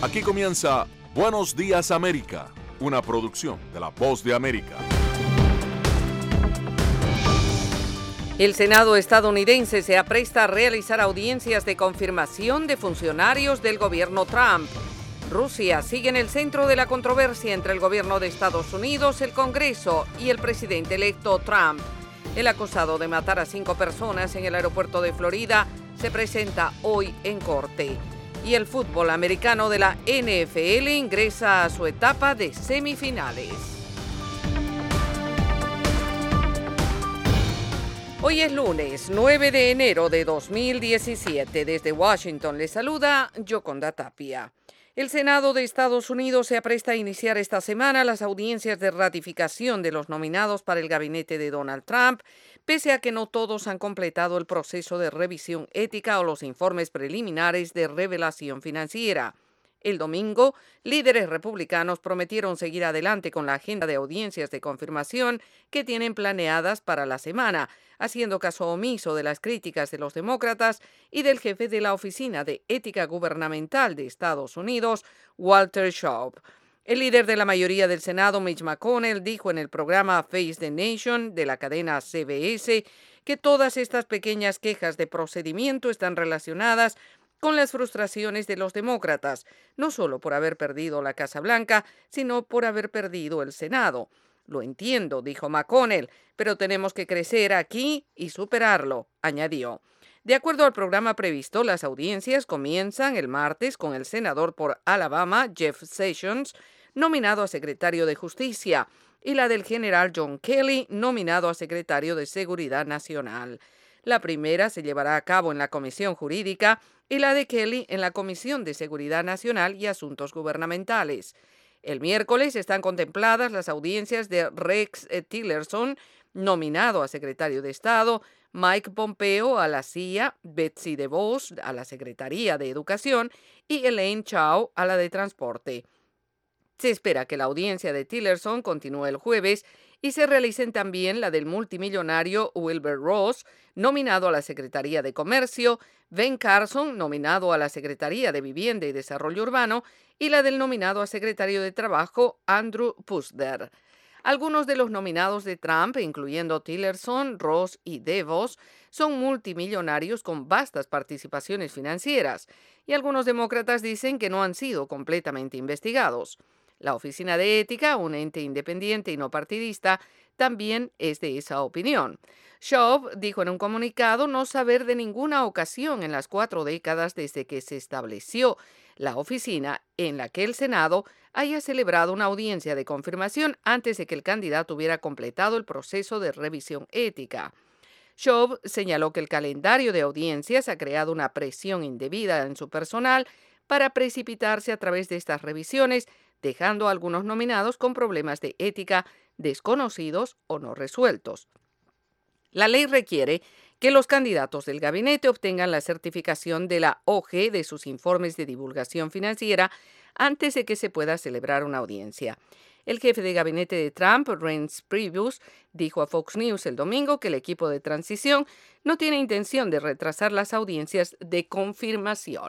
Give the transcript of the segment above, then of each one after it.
Aquí comienza Buenos Días América, una producción de La Voz de América. El Senado estadounidense se apresta a realizar audiencias de confirmación de funcionarios del gobierno Trump. Rusia sigue en el centro de la controversia entre el gobierno de Estados Unidos, el Congreso y el presidente electo Trump. El acusado de matar a 5 personas en el aeropuerto de Florida se presenta hoy en corte. Y el fútbol americano de la NFL ingresa a su etapa de semifinales. Hoy es lunes, 9 de enero de 2017. Desde Washington les saluda Yoconda Tapia. El Senado de Estados Unidos se apresta a iniciar esta semana las audiencias de ratificación de los nominados para el gabinete de Donald Trump, pese a que no todos han completado el proceso de revisión ética o los informes preliminares de revelación financiera. El domingo, líderes republicanos prometieron seguir adelante con la agenda de audiencias de confirmación que tienen planeadas para la semana, haciendo caso omiso de las críticas de los demócratas y del jefe de la Oficina de Ética Gubernamental de Estados Unidos, Walter Shaub. El líder de la mayoría del Senado, Mitch McConnell, dijo en el programa Face the Nation de la cadena CBS que todas estas pequeñas quejas de procedimiento están relacionadas con las frustraciones de los demócratas, no solo por haber perdido la Casa Blanca, sino por haber perdido el Senado. Lo entiendo, dijo McConnell, pero tenemos que crecer aquí y superarlo, añadió. De acuerdo al programa previsto, las audiencias comienzan el martes con el senador por Alabama, Jeff Sessions, nominado a secretario de Justicia, y la del general John Kelly, nominado a secretario de Seguridad Nacional. La primera se llevará a cabo en la Comisión Jurídica y la de Kelly en la Comisión de Seguridad Nacional y Asuntos Gubernamentales. El miércoles están contempladas las audiencias de Rex Tillerson, nominado a secretario de Estado, Mike Pompeo a la CIA, Betsy DeVos a la Secretaría de Educación y Elaine Chao a la de Transporte. Se espera que la audiencia de Tillerson continúe el jueves y se realicen también la del multimillonario Wilbur Ross, nominado a la Secretaría de Comercio, Ben Carson, nominado a la Secretaría de Vivienda y Desarrollo Urbano, y la del nominado a Secretario de Trabajo, Andrew Puzder. Algunos de los nominados de Trump, incluyendo Tillerson, Ross y DeVos, son multimillonarios con vastas participaciones financieras, y algunos demócratas dicen que no han sido completamente investigados. La Oficina de Ética, un ente independiente y no partidista, también es de esa opinión. Shaub dijo en un comunicado no saber de ninguna ocasión en las 4 décadas desde que se estableció la oficina en la que el Senado haya celebrado una audiencia de confirmación antes de que el candidato hubiera completado el proceso de revisión ética. Shaub señaló que el calendario de audiencias ha creado una presión indebida en su personal para precipitarse a través de estas revisiones, dejando a algunos nominados con problemas de ética desconocidos o no resueltos. La ley requiere que los candidatos del gabinete obtengan la certificación de la OG de sus informes de divulgación financiera antes de que se pueda celebrar una audiencia. El jefe de gabinete de Trump, Reince Priebus, dijo a Fox News el domingo que el equipo de transición no tiene intención de retrasar las audiencias de confirmación.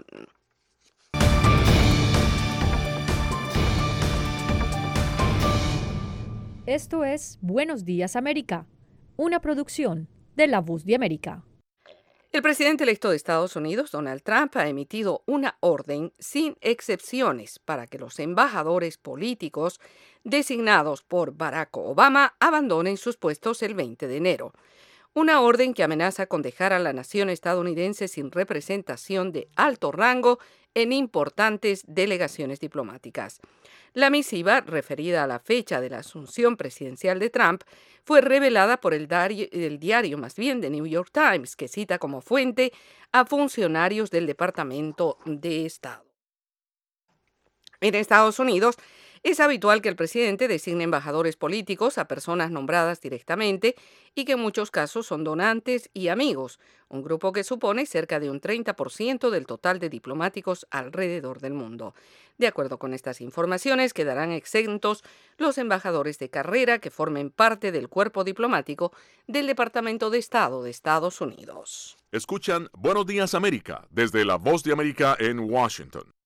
Esto es Buenos Días América, una producción de La Voz de América. El presidente electo de Estados Unidos, Donald Trump, ha emitido una orden sin excepciones para que los embajadores políticos designados por Barack Obama abandonen sus puestos el 20 de enero. Una orden que amenaza con dejar a la nación estadounidense sin representación de alto rango en importantes delegaciones diplomáticas. La misiva, referida a la fecha de la asunción presidencial de Trump, fue revelada por el diario The New York Times, que cita como fuente a funcionarios del Departamento de Estado. En Estados Unidos, es habitual que el presidente designe embajadores políticos a personas nombradas directamente y que en muchos casos son donantes y amigos, un grupo que supone cerca de un 30% del total de diplomáticos alrededor del mundo. De acuerdo con estas informaciones, quedarán exentos los embajadores de carrera que formen parte del cuerpo diplomático del Departamento de Estado de Estados Unidos. Escuchan Buenos Días América desde La Voz de América en Washington.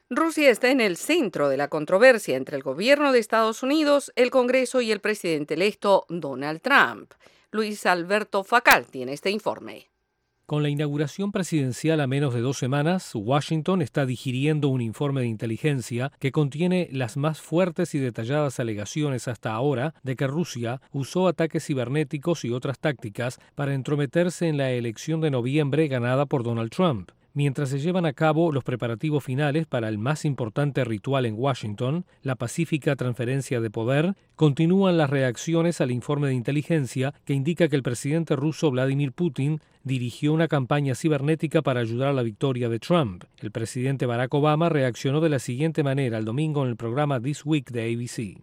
Rusia está en el centro de la controversia entre el gobierno de Estados Unidos, el Congreso y el presidente electo Donald Trump. Luis Alberto Facal tiene este informe. Con la inauguración presidencial a menos de 2 semanas, Washington está digiriendo un informe de inteligencia que contiene las más fuertes y detalladas alegaciones hasta ahora de que Rusia usó ataques cibernéticos y otras tácticas para entrometerse en la elección de noviembre ganada por Donald Trump. Mientras se llevan a cabo los preparativos finales para el más importante ritual en Washington, la pacífica transferencia de poder, continúan las reacciones al informe de inteligencia que indica que el presidente ruso Vladimir Putin dirigió una campaña cibernética para ayudar a la victoria de Trump. El presidente Barack Obama reaccionó de la siguiente manera el domingo en el programa This Week de ABC.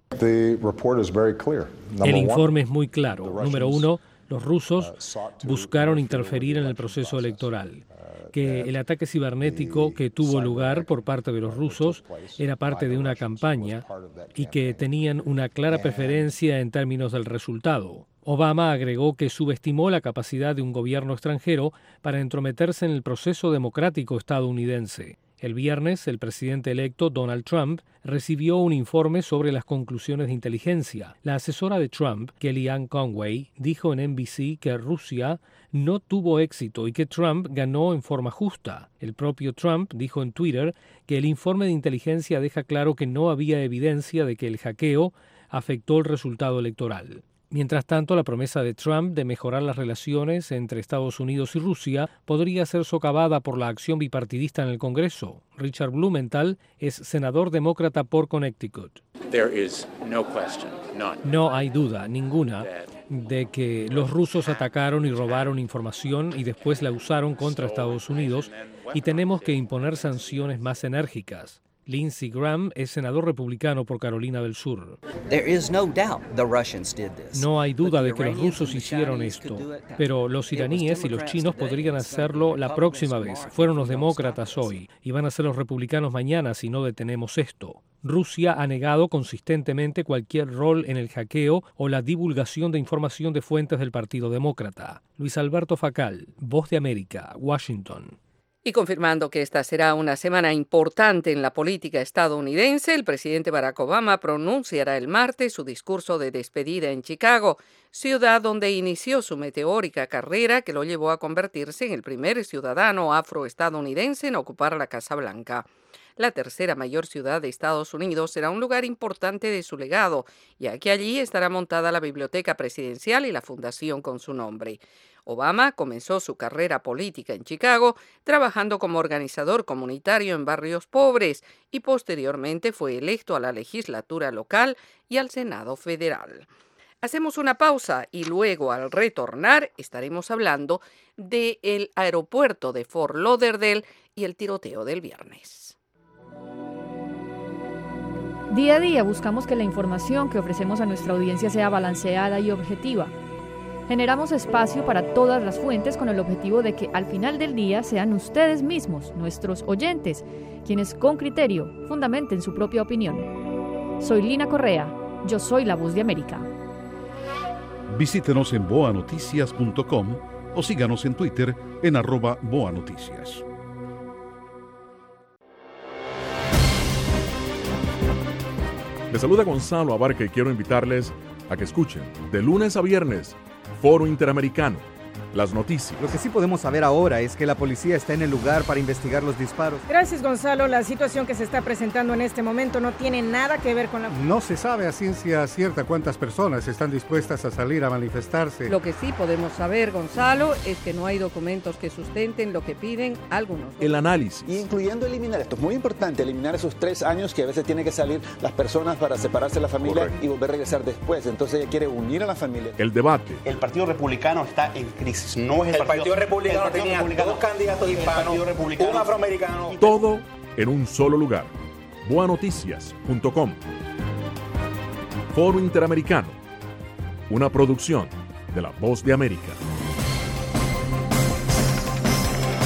El informe es muy claro. Número 1, los rusos buscaron interferir en el proceso electoral. Que el ataque cibernético que tuvo lugar por parte de los rusos era parte de una campaña y que tenían una clara preferencia en términos del resultado. Obama agregó que subestimó la capacidad de un gobierno extranjero para entrometerse en el proceso democrático estadounidense. El viernes, el presidente electo Donald Trump recibió un informe sobre las conclusiones de inteligencia. La asesora de Trump, Kellyanne Conway, dijo en NBC que Rusia no tuvo éxito y que Trump ganó en forma justa. El propio Trump dijo en Twitter que el informe de inteligencia deja claro que no había evidencia de que el hackeo afectó el resultado electoral. Mientras tanto, la promesa de Trump de mejorar las relaciones entre Estados Unidos y Rusia podría ser socavada por la acción bipartidista en el Congreso. Richard Blumenthal es senador demócrata por Connecticut. No hay duda ninguna de que los rusos atacaron y robaron información y después la usaron contra Estados Unidos y tenemos que imponer sanciones más enérgicas. Lindsey Graham es senador republicano por Carolina del Sur. No hay duda de que los rusos hicieron esto, pero los iraníes y los chinos podrían hacerlo la próxima vez. Fueron los demócratas hoy y van a ser los republicanos mañana si no detenemos esto. Rusia ha negado consistentemente cualquier rol en el hackeo o la divulgación de información de fuentes del Partido Demócrata. Luis Alberto Facal, Voz de América, Washington. Y confirmando que esta será una semana importante en la política estadounidense, el presidente Barack Obama pronunciará el martes su discurso de despedida en Chicago, ciudad donde inició su meteórica carrera que lo llevó a convertirse en el primer ciudadano afroestadounidense en ocupar la Casa Blanca. La tercera mayor ciudad de Estados Unidos será un lugar importante de su legado, ya que allí estará montada la biblioteca presidencial y la fundación con su nombre. Obama comenzó su carrera política en Chicago trabajando como organizador comunitario en barrios pobres y posteriormente fue electo a la legislatura local y al Senado federal. Hacemos una pausa y luego al retornar estaremos hablando del aeropuerto de Fort Lauderdale y el tiroteo del viernes. Día a día buscamos que la información que ofrecemos a nuestra audiencia sea balanceada y objetiva. Generamos espacio para todas las fuentes con el objetivo de que al final del día sean ustedes mismos, nuestros oyentes, quienes con criterio fundamenten su propia opinión. Soy Lina Correa, yo soy la Voz de América. Visítenos en boanoticias.com o síganos en Twitter en @boanoticias. Les saluda Gonzalo Abarca y quiero invitarles a que escuchen de lunes a viernes Foro Interamericano, las noticias. Lo que sí podemos saber ahora es que la policía está en el lugar para investigar los disparos. Gracias, Gonzalo. La situación que se está presentando en este momento no tiene nada que ver con la... No se sabe a ciencia cierta cuántas personas están dispuestas a salir a manifestarse. Lo que sí podemos saber, Gonzalo, es que no hay documentos que sustenten lo que piden algunos. El análisis. Incluyendo eliminar, esto es muy importante, eliminar esos 3 años que a veces tienen que salir las personas para separarse de la familia. Correcto. Y volver a regresar después. Entonces ella quiere unir a la familia. El debate. El Partido Republicano está en crisis. No es el Partido Republicano tenía 2 candidatos hispanos, un afroamericano. Todo en un solo lugar. Boanoticias.com. Foro Interamericano. Una producción de La Voz de América.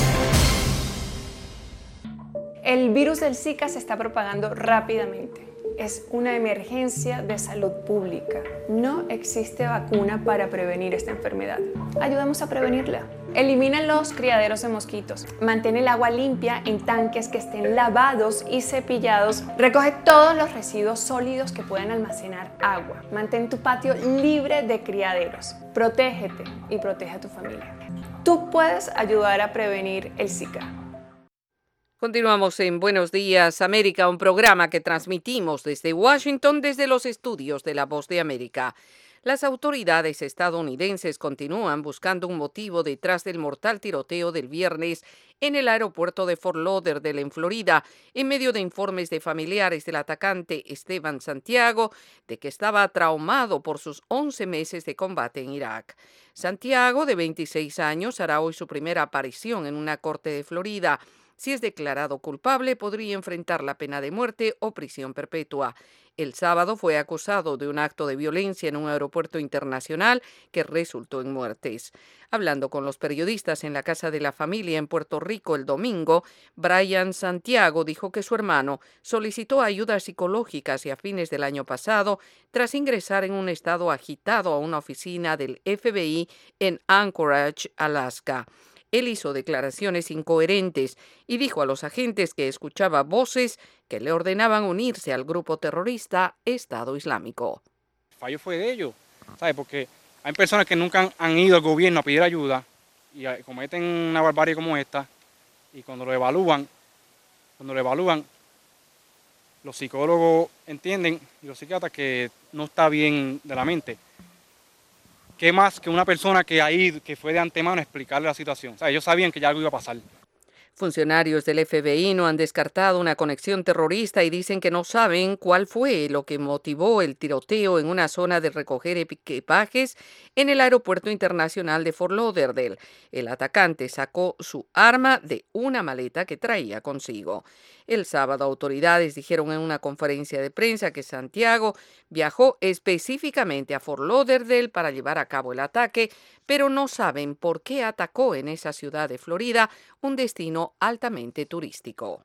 El virus del Zika se está propagando rápidamente. es una emergencia de salud pública. No existe vacuna para prevenir esta enfermedad. Ayudamos a prevenirla. Elimina los criaderos de mosquitos. Mantén el agua limpia en tanques que estén lavados y cepillados. Recoge todos los residuos sólidos que puedan almacenar agua. Mantén tu patio libre de criaderos. Protégete y protege a tu familia. Tú puedes ayudar a prevenir el Zika. Continuamos en Buenos Días América, un programa que transmitimos desde Washington, desde los estudios de La Voz de América. Las autoridades estadounidenses continúan buscando un motivo detrás del mortal tiroteo del viernes en el aeropuerto de Fort Lauderdale, en Florida, en medio de informes de familiares del atacante Esteban Santiago de que estaba traumado por sus 11 meses de combate en Irak. Santiago, de 26 años, hará hoy su primera aparición en una corte de Florida. Si es declarado culpable, podría enfrentar la pena de muerte o prisión perpetua. El sábado fue acusado de un acto de violencia en un aeropuerto internacional que resultó en muertes. Hablando con los periodistas en la casa de la familia en Puerto Rico el domingo, Brian Santiago dijo que su hermano solicitó ayudas psicológicas y a fines del año pasado tras ingresar en un estado agitado a una oficina del FBI en Anchorage, Alaska. Él hizo declaraciones incoherentes y dijo a los agentes que escuchaba voces que le ordenaban unirse al grupo terrorista Estado Islámico. El fallo fue de ellos, ¿sabes? Porque hay personas que nunca han ido al gobierno a pedir ayuda y cometen una barbarie como esta, y cuando lo evalúan, los psicólogos entienden y los psiquiatras que no está bien de la mente. ¿Qué más que una persona que fue de antemano a explicarle la situación? O sea, ellos sabían que ya algo iba a pasar. Funcionarios del FBI no han descartado una conexión terrorista y dicen que no saben cuál fue lo que motivó el tiroteo en una zona de recoger equipajes en el aeropuerto internacional de Fort Lauderdale. El atacante sacó su arma de una maleta que traía consigo. El sábado, autoridades dijeron en una conferencia de prensa que Santiago viajó específicamente a Fort Lauderdale para llevar a cabo el ataque, pero no saben por qué atacó en esa ciudad de Florida, un destino altamente turístico.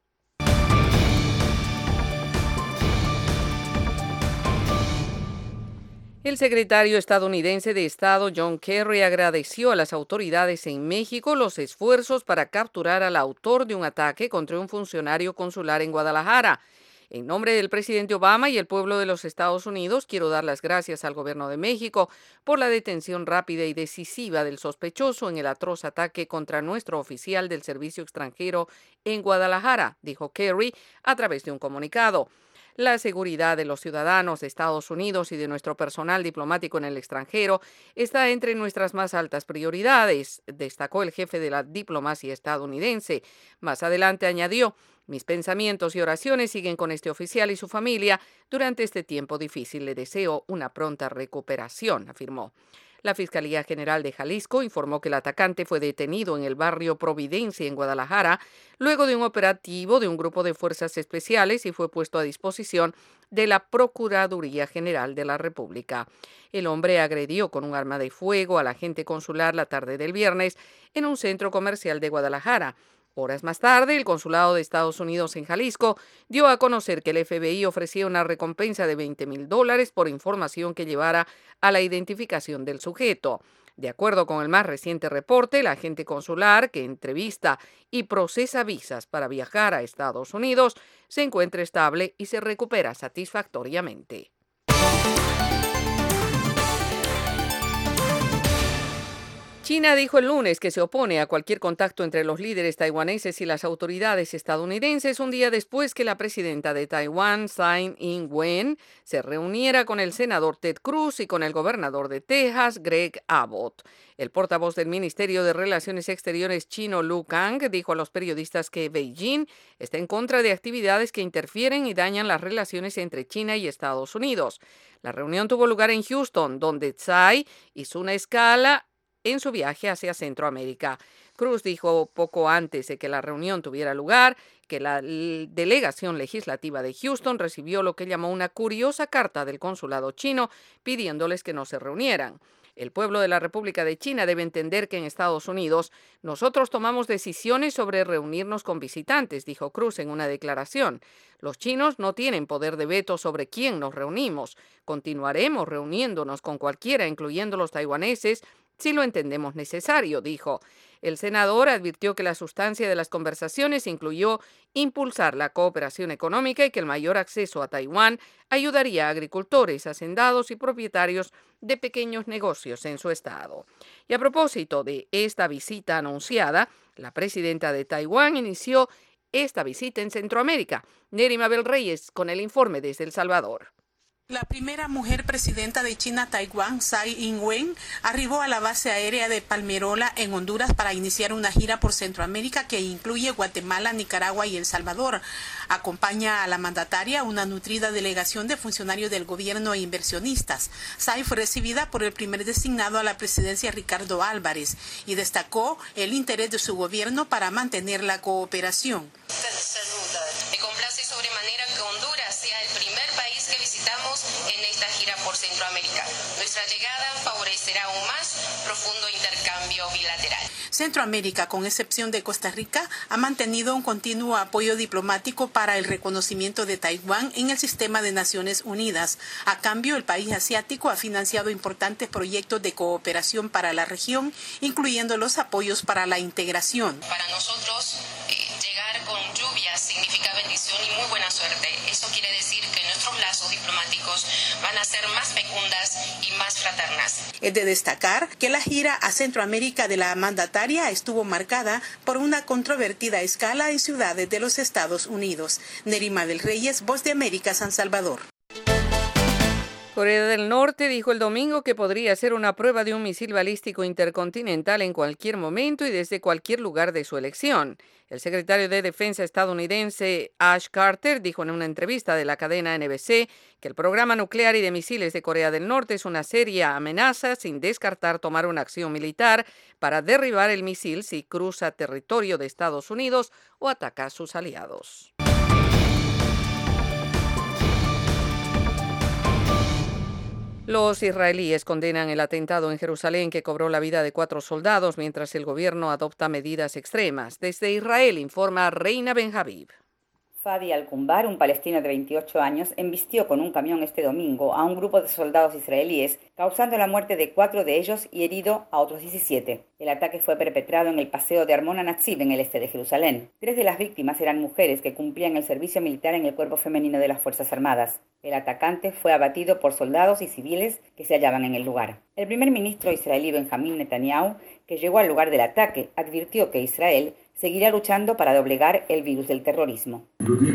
El secretario estadounidense de Estado John Kerry agradeció a las autoridades en México los esfuerzos para capturar al autor de un ataque contra un funcionario consular en Guadalajara. En nombre del presidente Obama y el pueblo de los Estados Unidos, quiero dar las gracias al gobierno de México por la detención rápida y decisiva del sospechoso en el atroz ataque contra nuestro oficial del Servicio Extranjero en Guadalajara, dijo Kerry a través de un comunicado. La seguridad de los ciudadanos de Estados Unidos y de nuestro personal diplomático en el extranjero está entre nuestras más altas prioridades, destacó el jefe de la diplomacia estadounidense. Más adelante añadió: mis pensamientos y oraciones siguen con este oficial y su familia durante este tiempo difícil. Le deseo una pronta recuperación, afirmó. La Fiscalía General de Jalisco informó que el atacante fue detenido en el barrio Providencia, en Guadalajara, luego de un operativo de un grupo de fuerzas especiales y fue puesto a disposición de la Procuraduría General de la República. El hombre agredió con un arma de fuego al agente consular la tarde del viernes en un centro comercial de Guadalajara. Horas más tarde, el Consulado de Estados Unidos en Jalisco dio a conocer que el FBI ofrecía una recompensa de $20,000 por información que llevara a la identificación del sujeto. De acuerdo con el más reciente reporte, el agente consular, que entrevista y procesa visas para viajar a Estados Unidos, se encuentra estable y se recupera satisfactoriamente. China dijo el lunes que se opone a cualquier contacto entre los líderes taiwaneses y las autoridades estadounidenses un día después que la presidenta de Taiwán, Tsai Ing-wen, se reuniera con el senador Ted Cruz y con el gobernador de Texas, Greg Abbott. El portavoz del Ministerio de Relaciones Exteriores chino, Lu Kang, dijo a los periodistas que Beijing está en contra de actividades que interfieren y dañan las relaciones entre China y Estados Unidos. La reunión tuvo lugar en Houston, donde Tsai hizo una escala en su viaje hacia Centroamérica. Cruz dijo poco antes de que la reunión tuviera lugar que la delegación legislativa de Houston recibió lo que llamó una curiosa carta del consulado chino pidiéndoles que no se reunieran. El pueblo de la República de China debe entender que en Estados Unidos nosotros tomamos decisiones sobre reunirnos con visitantes, dijo Cruz en una declaración. Los chinos no tienen poder de veto sobre quién nos reunimos. Continuaremos reuniéndonos con cualquiera, incluyendo los taiwaneses, si lo entendemos necesario, dijo. El senador advirtió que la sustancia de las conversaciones incluyó impulsar la cooperación económica y que el mayor acceso a Taiwán ayudaría a agricultores, hacendados y propietarios de pequeños negocios en su estado. Y a propósito de esta visita anunciada, la presidenta de Taiwán inició esta visita en Centroamérica. Neri Mabel Reyes con el informe desde El Salvador. La primera mujer presidenta de China-Taiwán, Tsai Ing-wen, arribó a la base aérea de Palmerola en Honduras para iniciar una gira por Centroamérica que incluye Guatemala, Nicaragua y El Salvador. Acompaña a la mandataria una nutrida delegación de funcionarios del gobierno e inversionistas. Tsai fue recibida por el primer designado a la presidencia, Ricardo Álvarez, y destacó el interés de su gobierno para mantener la cooperación. Me complace sobremanera que Honduras sea el primer país que visitamos en esta gira por Centroamérica. Nuestra llegada favorecerá aún más profundo intercambio bilateral. Centroamérica, con excepción de Costa Rica, ha mantenido un continuo apoyo diplomático para el reconocimiento de Taiwán en el sistema de Naciones Unidas. A cambio, el país asiático ha financiado importantes proyectos de cooperación para la región, incluyendo los apoyos para la integración. Para nosotros, llegar con lluvias significa bendición y muy buena suerte. Eso quiere decir que nuestros lazos diplomáticos van a ser más fecundas y más fraternas. Es de destacar que la gira a Centroamérica de la mandataria estuvo marcada por una controvertida escala en ciudades de los Estados Unidos. Neri Mabel Reyes, Voz de América, San Salvador. Corea del Norte dijo el domingo que podría hacer una prueba de un misil balístico intercontinental en cualquier momento y desde cualquier lugar de su elección. El secretario de Defensa estadounidense Ash Carter dijo en una entrevista de la cadena NBC que el programa nuclear y de misiles de Corea del Norte es una seria amenaza, sin descartar tomar una acción militar para derribar el misil si cruza territorio de Estados Unidos o ataca a sus aliados. Los israelíes condenan el atentado en Jerusalén que cobró la vida de 4 soldados mientras el gobierno adopta medidas extremas. Desde Israel informa Reina Ben-Habib. Fadi Al-Kumbar, un palestino de 28 años, embistió con un camión este domingo a un grupo de soldados israelíes, causando la muerte de 4 de ellos y herido a otros 17. El ataque fue perpetrado en el paseo de Armona Natsib, en el este de Jerusalén. 3 de las víctimas eran mujeres que cumplían el servicio militar en el cuerpo femenino de las Fuerzas Armadas. El atacante fue abatido por soldados y civiles que se hallaban en el lugar. El primer ministro israelí Benjamín Netanyahu, que llegó al lugar del ataque, advirtió que Israel seguirá luchando para doblegar el virus del terrorismo.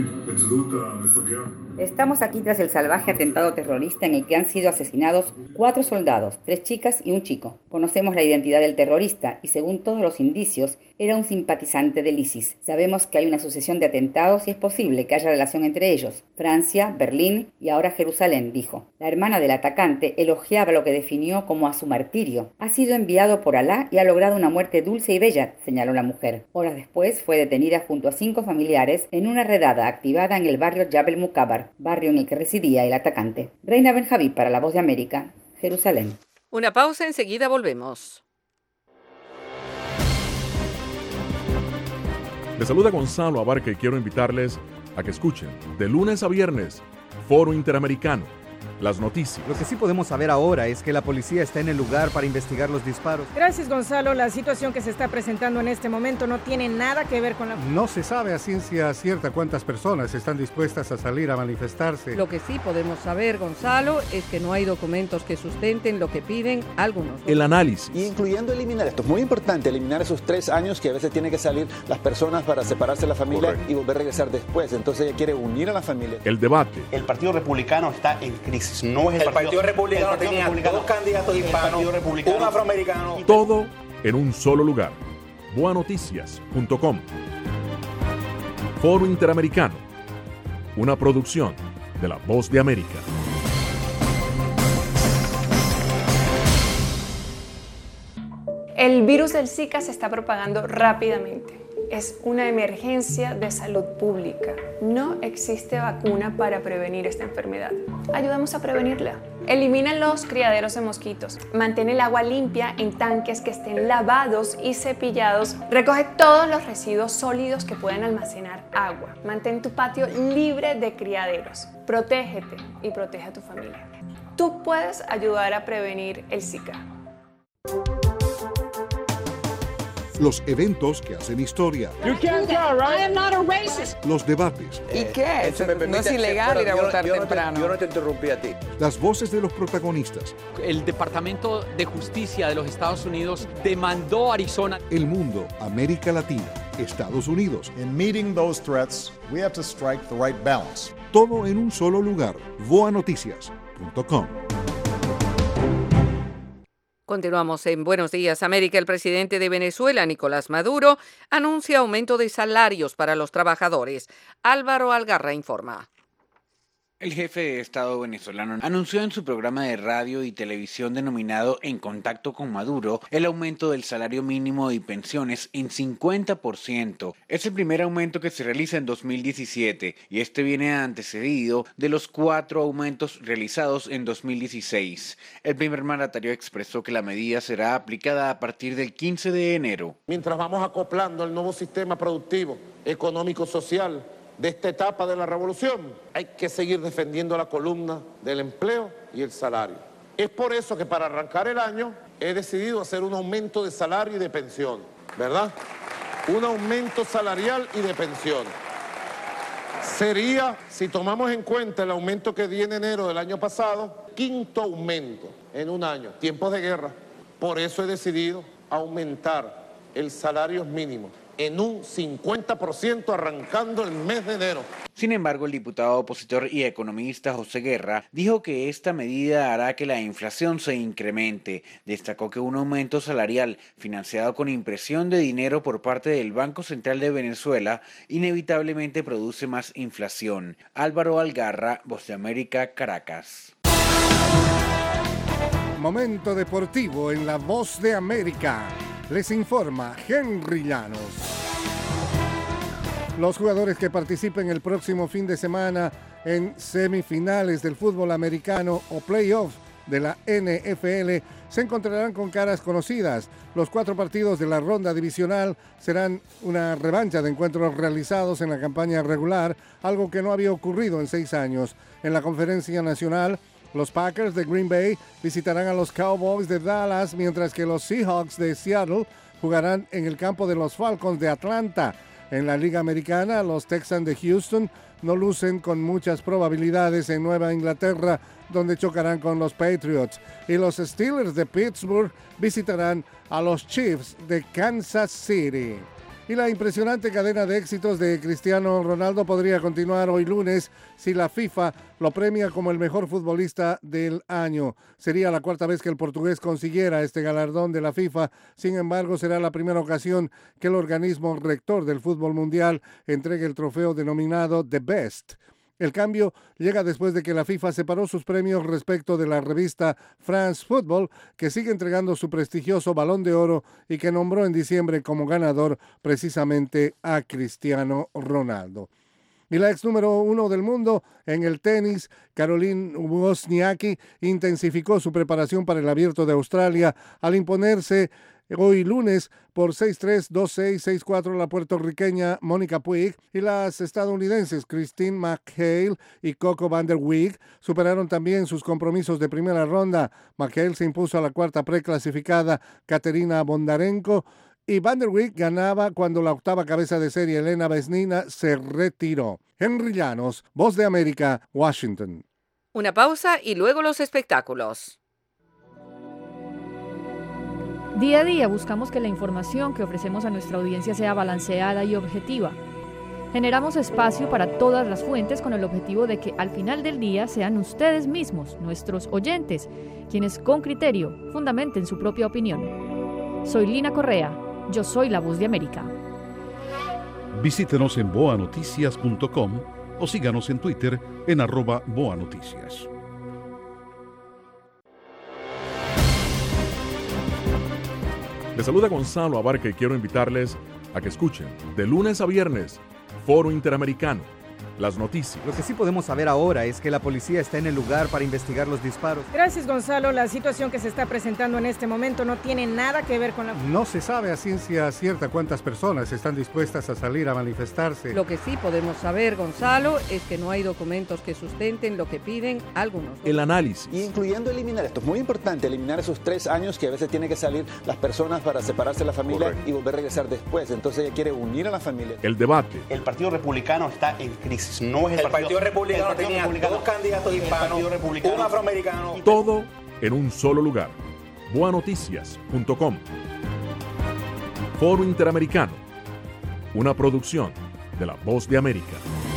Estamos aquí tras el salvaje atentado terrorista en el que han sido asesinados 4 soldados, 3 chicas y un chico. Conocemos la identidad del terrorista y, según todos los indicios, era un simpatizante del ISIS. Sabemos que hay una sucesión de atentados y es posible que haya relación entre ellos. Francia, Berlín y ahora Jerusalén, dijo. La hermana del atacante elogiaba lo que definió como a su martirio. Ha sido enviado por Alá y ha logrado una muerte dulce y bella, señaló la mujer. Horas después fue detenida junto a 5 familiares en una redada activada en el barrio Jabal Mukabar, barrio en el que residía el atacante. Reina Ben-Habib para La Voz de América, Jerusalén. Una pausa, enseguida volvemos. Les saluda Gonzalo Abarca y quiero invitarles a que escuchen de lunes a viernes Foro Interamericano, las noticias. Lo que sí podemos saber ahora es que la policía está en el lugar para investigar los disparos. Gracias, Gonzalo. La situación que se está presentando en este momento no tiene nada que ver con la... No se sabe a ciencia cierta cuántas personas están dispuestas a salir a manifestarse. Lo que sí podemos saber, Gonzalo, es que no hay documentos que sustenten lo que piden algunos. El análisis. Incluyendo eliminar, esto es muy importante, eliminar esos 3 años que a veces tienen que salir las personas para separarse de la familia. Correcto. Y volver a regresar después. Entonces ella quiere unir a la familia. El debate. El Partido Republicano está en crisis. No es el Partido Republicano tenía 2 candidatos hispanos, un afroamericano. Todo en un solo lugar. Boanoticias.com. Foro Interamericano. Una producción de La Voz de América. El virus del Zika se está propagando rápidamente. Es una emergencia de salud pública. No existe vacuna para prevenir esta enfermedad. Ayudamos a prevenirla. Elimina los criaderos de mosquitos. Mantén el agua limpia en tanques que estén lavados y cepillados. Recoge todos los residuos sólidos que puedan almacenar agua. Mantén tu patio libre de criaderos. Protégete y protege a tu familia. Tú puedes ayudar a prevenir el Zika. Los eventos que hacen historia. Los debates. ¿Y qué? No es ilegal ir a votar temprano. Yo no te interrumpí a ti. Las voces de los protagonistas. El Departamento de Justicia de los Estados Unidos demandó a Arizona. El mundo, América Latina, Estados Unidos. In meeting those threats, we have to strike the right balance. Todo en un solo lugar. voanoticias.com. Continuamos en Buenos Días, América. El presidente de Venezuela, Nicolás Maduro, anuncia aumento de salarios para los trabajadores. Álvaro Algarra informa. El jefe de Estado venezolano anunció en su programa de radio y televisión denominado En Contacto con Maduro el aumento del salario mínimo y pensiones en 50%. Es el primer aumento que se realiza en 2017 y este viene antecedido de los 4 aumentos realizados en 2016. El primer mandatario expresó que la medida será aplicada a partir del 15 de enero. Mientras vamos acoplando el nuevo sistema productivo, económico, social de esta etapa de la revolución, hay que seguir defendiendo la columna del empleo y el salario. Es por eso que para arrancar el año he decidido hacer un aumento de salario y de pensión, ¿verdad? Un aumento salarial y de pensión. Sería, si tomamos en cuenta el aumento que di en enero del año pasado, 5º aumento en un año, tiempos de guerra. Por eso he decidido aumentar el salario mínimo en un 50% arrancando el mes de enero. Sin embargo, el diputado opositor y economista José Guerra dijo que esta medida hará que la inflación se incremente. Destacó que un aumento salarial financiado con impresión de dinero por parte del Banco Central de Venezuela inevitablemente produce más inflación. Álvaro Algarra, Voz de América, Caracas. Momento deportivo en la Voz de América. Les informa Henry Llanos. Los jugadores que participen el próximo fin de semana en semifinales del fútbol americano o playoff de la NFL se encontrarán con caras conocidas. Los 4 partidos de la ronda divisional serán una revancha de encuentros realizados en la campaña regular, algo que no había ocurrido en 6 años. En la conferencia nacional, los Packers de Green Bay visitarán a los Cowboys de Dallas, mientras que los Seahawks de Seattle jugarán en el campo de los Falcons de Atlanta. En la Liga Americana, los Texans de Houston no lucen con muchas probabilidades en Nueva Inglaterra, donde chocarán con los Patriots. Y los Steelers de Pittsburgh visitarán a los Chiefs de Kansas City. Y la impresionante cadena de éxitos de Cristiano Ronaldo podría continuar hoy lunes si la FIFA lo premia como el mejor futbolista del año. Sería la 4ª vez que el portugués consiguiera este galardón de la FIFA. Sin embargo, será la primera ocasión que el organismo rector del fútbol mundial entregue el trofeo denominado The Best. El cambio llega después de que la FIFA separó sus premios respecto de la revista France Football, que sigue entregando su prestigioso Balón de Oro y que nombró en diciembre como ganador precisamente a Cristiano Ronaldo. Y la ex número 1 del mundo en el tenis, Caroline Wozniacki, intensificó su preparación para el Abierto de Australia al imponerse hoy lunes por 6-3, 2-6, 6-4 la puertorriqueña Mónica Puig, y las estadounidenses Christine McHale y Coco van der Week superaron también sus compromisos de primera ronda. McHale se impuso a la 4ª preclasificada Katerina Bondarenko y van der Week ganaba cuando la 8ª cabeza de serie Elena Vesnina se retiró. Henry Llanos, Voz de América, Washington. Una pausa y luego los espectáculos. Día a día buscamos que la información que ofrecemos a nuestra audiencia sea balanceada y objetiva. Generamos espacio para todas las fuentes con el objetivo de que al final del día sean ustedes mismos, nuestros oyentes, quienes con criterio fundamenten su propia opinión. Soy Lina Correa, yo soy la Voz de América. Visítenos en boanoticias.com o síganos en Twitter en @boanoticias. Les saluda Gonzalo Abarca y quiero invitarles a que escuchen de lunes a viernes Foro Interamericano, las noticias. Lo que sí podemos saber ahora es que la policía está en el lugar para investigar los disparos. Gracias, Gonzalo. La situación que se está presentando en este momento no tiene nada que ver con la... No se sabe a ciencia cierta cuántas personas están dispuestas a salir a manifestarse. Lo que sí podemos saber, Gonzalo, es que no hay documentos que sustenten lo que piden algunos. El análisis. Incluyendo eliminar, esto es muy importante, eliminar esos 3 años que a veces tienen que salir las personas para separarse de la familia y volver a regresar después. Entonces ella quiere unir a la familia. El debate. El Partido Republicano está en crisis. No es el Partido Republicano tenía 2 candidatos hispanos, un afroamericano. Todo en un solo lugar. Boanoticias.com. Foro Interamericano. Una producción de La Voz de América.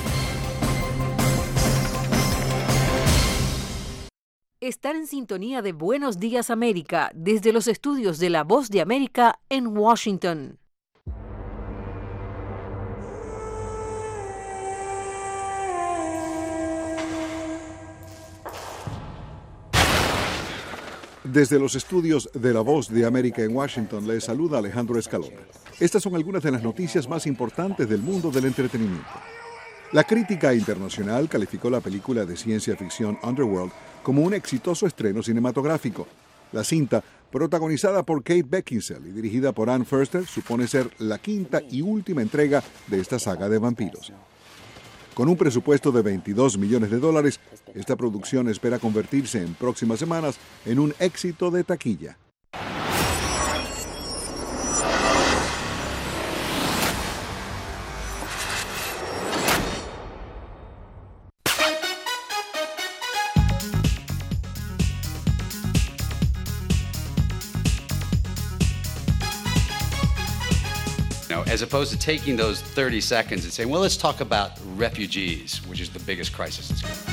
Están en sintonía de Buenos Días América desde los estudios de La Voz de América en Washington. Desde los estudios de La Voz de América en Washington, les saluda Alejandro Escalona. Estas son algunas de las noticias más importantes del mundo del entretenimiento. La crítica internacional calificó la película de ciencia ficción Underworld como un exitoso estreno cinematográfico. La cinta, protagonizada por Kate Beckinsale y dirigida por Anne Forster, supone ser la 5ª y última entrega de esta saga de vampiros. Con un presupuesto de $22 millones, esta producción espera convertirse en próximas semanas en un éxito de taquilla. As opposed to taking those 30 seconds and saying, well, let's talk about refugees, which is the biggest crisis that's going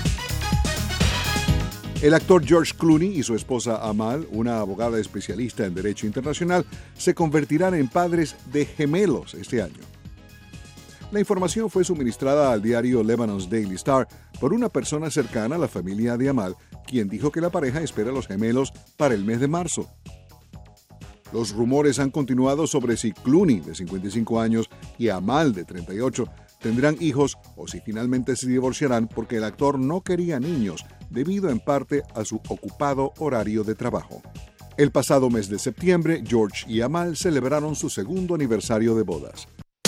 on. El actor George Clooney y su esposa Amal, una abogada especialista en derecho internacional, se convertirán en padres de gemelos este año. La información fue suministrada al diario Lebanon's Daily Star por una persona cercana a la familia de Amal, quien dijo que la pareja espera a los gemelos para el mes de marzo. Los rumores han continuado sobre si Clooney, de 55 años, y Amal, de 38, tendrán hijos o si finalmente se divorciarán porque el actor no quería niños, debido en parte a su ocupado horario de trabajo. El pasado mes de septiembre, George y Amal celebraron su 2º aniversario de bodas.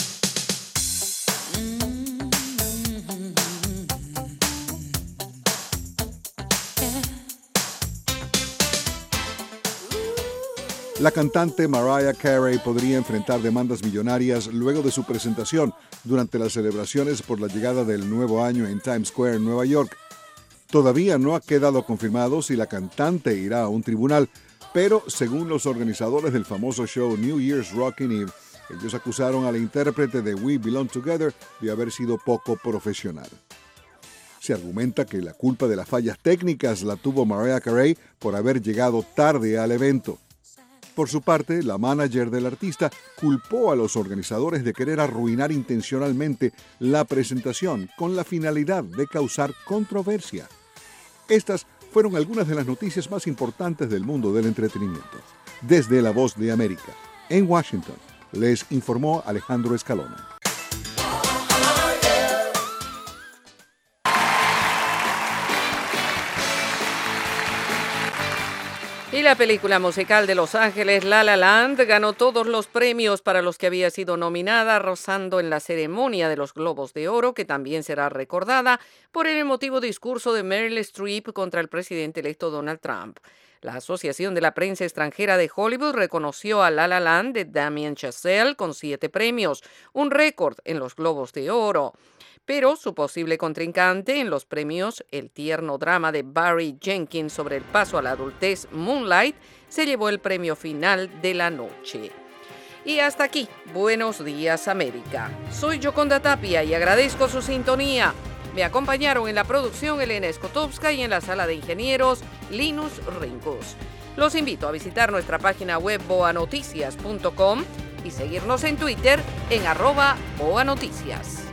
La cantante Mariah Carey podría enfrentar demandas millonarias luego de su presentación durante las celebraciones por la llegada del nuevo año en Times Square, en Nueva York. Todavía no ha quedado confirmado si la cantante irá a un tribunal, pero según los organizadores del famoso show New Year's Rockin' Eve, ellos acusaron a la intérprete de We Belong Together de haber sido poco profesional. Se argumenta que la culpa de las fallas técnicas la tuvo Mariah Carey por haber llegado tarde al evento. Por su parte, la manager del artista culpó a los organizadores de querer arruinar intencionalmente la presentación con la finalidad de causar controversia. Estas fueron algunas de las noticias más importantes del mundo del entretenimiento. Desde La Voz de América, en Washington, les informó Alejandro Escalona. Y la película musical de Los Ángeles, La La Land, ganó todos los premios para los que había sido nominada, rozando en la ceremonia de los Globos de Oro, que también será recordada por el emotivo discurso de Meryl Streep contra el presidente electo Donald Trump. La Asociación de la Prensa Extranjera de Hollywood reconoció a La La Land de Damien Chazelle con 7 premios, un récord en los Globos de Oro. Pero su posible contrincante en los premios, el tierno drama de Barry Jenkins sobre el paso a la adultez Moonlight, se llevó el premio final de la noche. Y hasta aquí, Buenos Días América. Soy Yoconda Tapia y agradezco su sintonía. Me acompañaron en la producción Elena Skotowska y en la sala de ingenieros Linus Rinkus. Los invito a visitar nuestra página web boanoticias.com y seguirnos en Twitter en @boanoticias.